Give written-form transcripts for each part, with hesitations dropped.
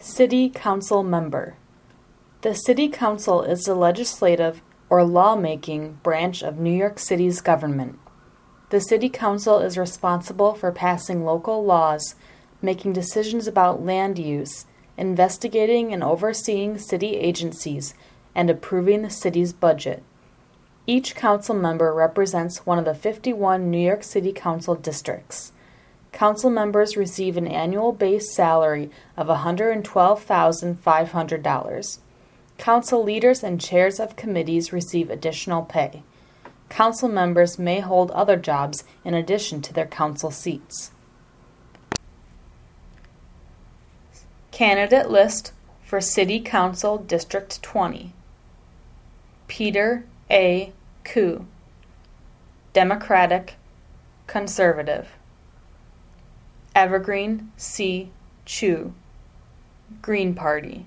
City Council Member. The City Council is the legislative or lawmaking branch of New York City's government. The City Council is responsible for passing local laws, making decisions about land use, investigating and overseeing city agencies, and approving the city's budget. Each council member represents one of the 51 New York City Council districts. Council members receive an annual base salary of $112,500. Council leaders and chairs of committees receive additional pay. Council members may hold other jobs in addition to their council seats. Candidate list for City Council District 20. Peter A. Koo, Democratic, Conservative. Evergreen C. Chu, Green Party.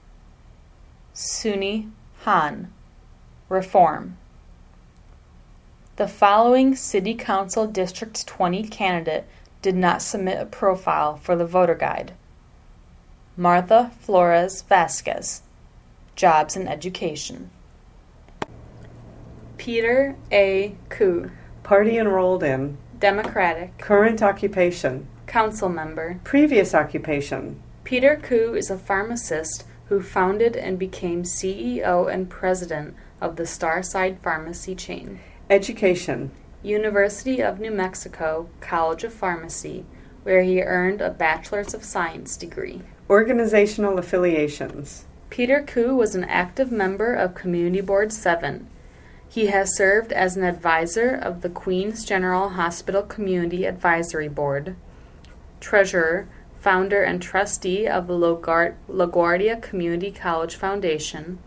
Suni Han, Reform. The following City Council District 20 candidate did not submit a profile for the voter guide. Martha Flores Vasquez, Jobs and Education. Peter A. Koo, Party enrolled in. Democratic. Current occupation. Council member. Previous occupation. Peter Koo is a pharmacist who founded and became CEO and president of the Starside Pharmacy chain. Education. University of New Mexico College of Pharmacy, where he earned a Bachelor's of Science degree. Organizational affiliations. Peter Koo was an active member of Community Board 7. He has served as an advisor of the Queens General Hospital Community Advisory Board, treasurer, founder, and trustee of the LaGuardia Community College Foundation,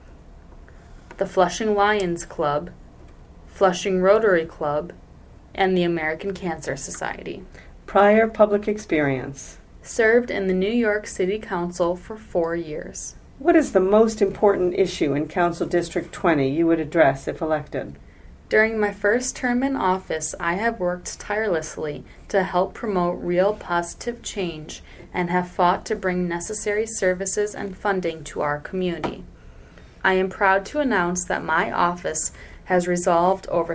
the Flushing Lions Club, Flushing Rotary Club, and the American Cancer Society. Prior public experience. Served in the New York City Council for 4 years. What is the most important issue in Council District 20 you would address if elected? During my first term in office, I have worked tirelessly to help promote real positive change and have fought to bring necessary services and funding to our community. I am proud to announce that my office has resolved over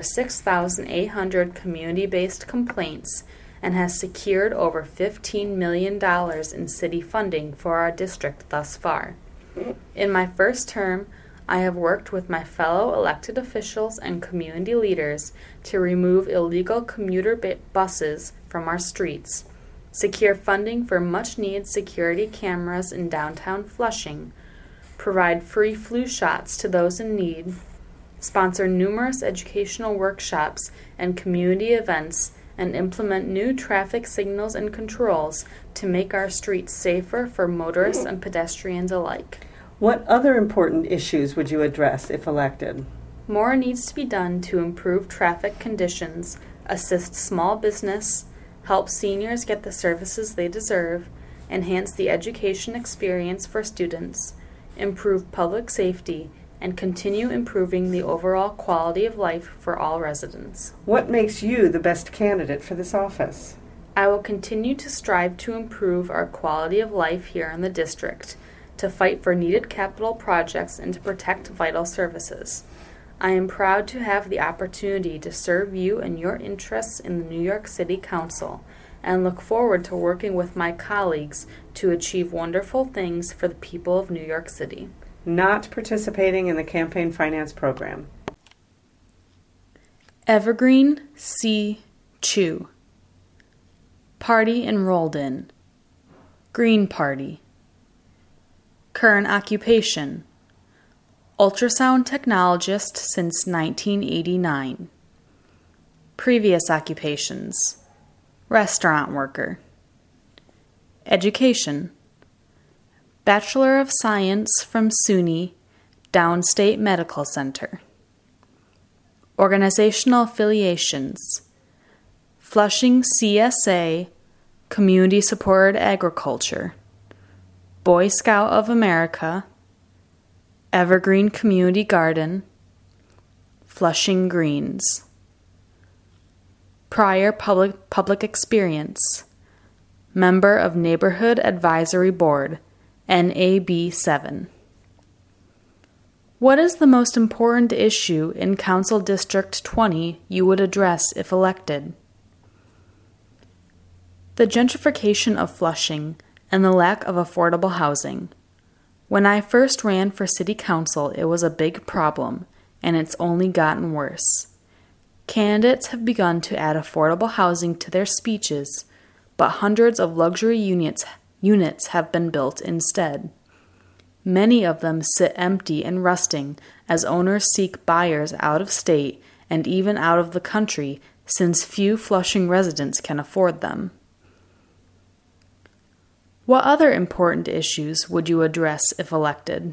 6,800 community-based complaints and has secured over $15 million in city funding for our district thus far. In my first term, I have worked with my fellow elected officials and community leaders to remove illegal commuter buses from our streets, secure funding for much-needed security cameras in downtown Flushing, provide free flu shots to those in need, sponsor numerous educational workshops and community events, and implement new traffic signals and controls to make our streets safer for motorists and pedestrians alike. What other important issues would you address if elected? More needs to be done to improve traffic conditions, assist small business, help seniors get the services they deserve, enhance the education experience for students, improve public safety, and continue improving the overall quality of life for all residents. What makes you the best candidate for this office? I will continue to strive to improve our quality of life here in the district, to fight for needed capital projects, and to protect vital services. I am proud to have the opportunity to serve you and your interests in the New York City Council, and look forward to working with my colleagues to achieve wonderful things for the people of New York City. Not participating in the campaign finance program. Evergreen C. Chu, Party enrolled in. Green Party. Current occupation: ultrasound technologist since 1989. Previous occupations: restaurant worker. Education: Bachelor of Science from SUNY Downstate Medical Center. Organizational affiliations: Flushing CSA, Community Supported Agriculture, Boy Scout of America, Evergreen Community Garden, Flushing Greens. Prior public experience: member of Neighborhood Advisory Board, NAB 7. What is the most important issue in Council District 20 you would address if elected? The gentrification of Flushing and the lack of affordable housing. When I first ran for City Council, it was a big problem, and it's only gotten worse. Candidates have begun to add affordable housing to their speeches, but hundreds of luxury units have been built instead. Many of them sit empty and rusting as owners seek buyers out of state and even out of the country, since few Flushing residents can afford them. What other important issues would you address if elected?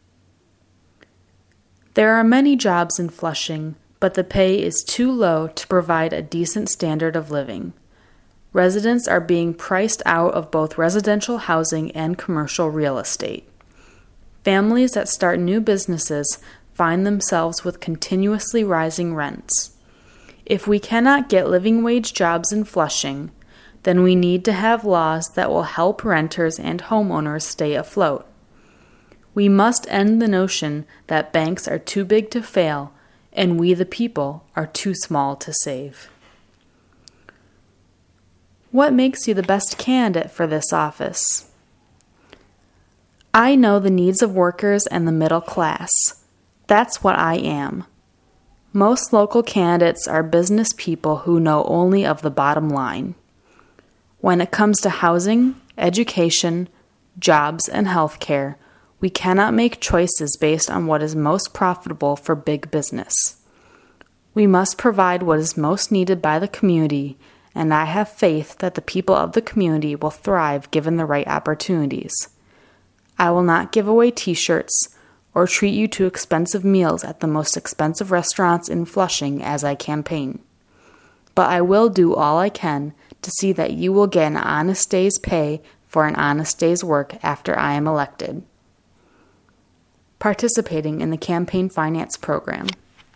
There are many jobs in Flushing, but the pay is too low to provide a decent standard of living. Residents are being priced out of both residential housing and commercial real estate. Families that start new businesses find themselves with continuously rising rents. If we cannot get living wage jobs in Flushing, then we need to have laws that will help renters and homeowners stay afloat. We must end the notion that banks are too big to fail and we the people are too small to save. What makes you the best candidate for this office? I know the needs of workers and the middle class. That's what I am. Most local candidates are business people who know only of the bottom line. When it comes to housing, education, jobs, and health care, we cannot make choices based on what is most profitable for big business. We must provide what is most needed by the community, and I have faith that the people of the community will thrive given the right opportunities. I will not give away t-shirts or treat you to expensive meals at the most expensive restaurants in Flushing as I campaign. But I will do all I can to see that you will get an honest day's pay for an honest day's work after I am elected. Participating in the campaign finance program.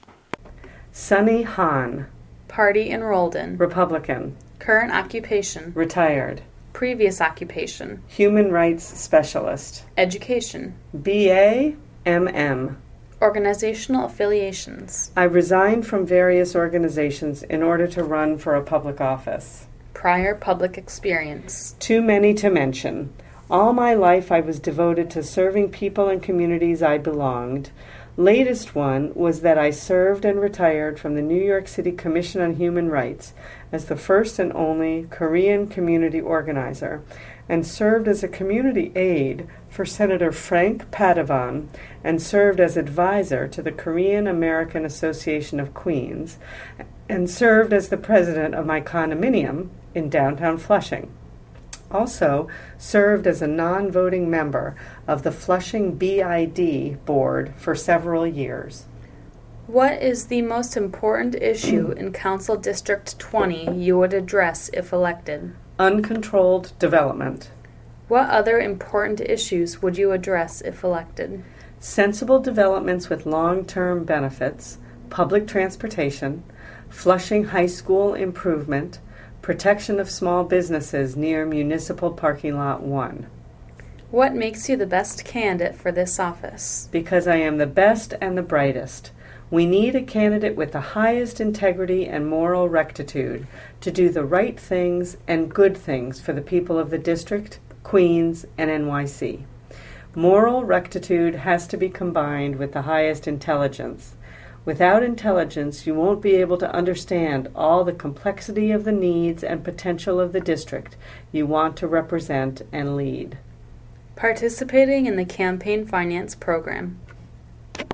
Sunny Hahn, Party enrolled in. Republican, Current occupation. retired, Previous occupation. human rights specialist, Education. BA, MM. Organizational affiliations. I resigned from various organizations in order to run for a public office. Prior public experience. Too many to mention. All my life I was devoted to serving people and communities I belonged. Latest one was that I served and retired from the New York City Commission on Human Rights as the first and only Korean community organizer, and served as a community aide for Senator Frank Padovan, and served as advisor to the Korean American Association of Queens, and served as the president of my condominium in downtown Flushing. Also served as a non-voting member of the Flushing BID board for several years. What is the most important issue in Council District 20 you would address if elected? Uncontrolled development. What other important issues would you address if elected? Sensible developments with long-term benefits, public transportation, Flushing High School improvement, protection of small businesses near Municipal Parking Lot 1. What makes you the best candidate for this office? Because I am the best and the brightest. We need a candidate with the highest integrity and moral rectitude to do the right things and good things for the people of the district, Queens, and NYC. Moral rectitude has to be combined with the highest intelligence. Without intelligence, you won't be able to understand all the complexity of the needs and potential of the district you want to represent and lead. Participating in the campaign finance program.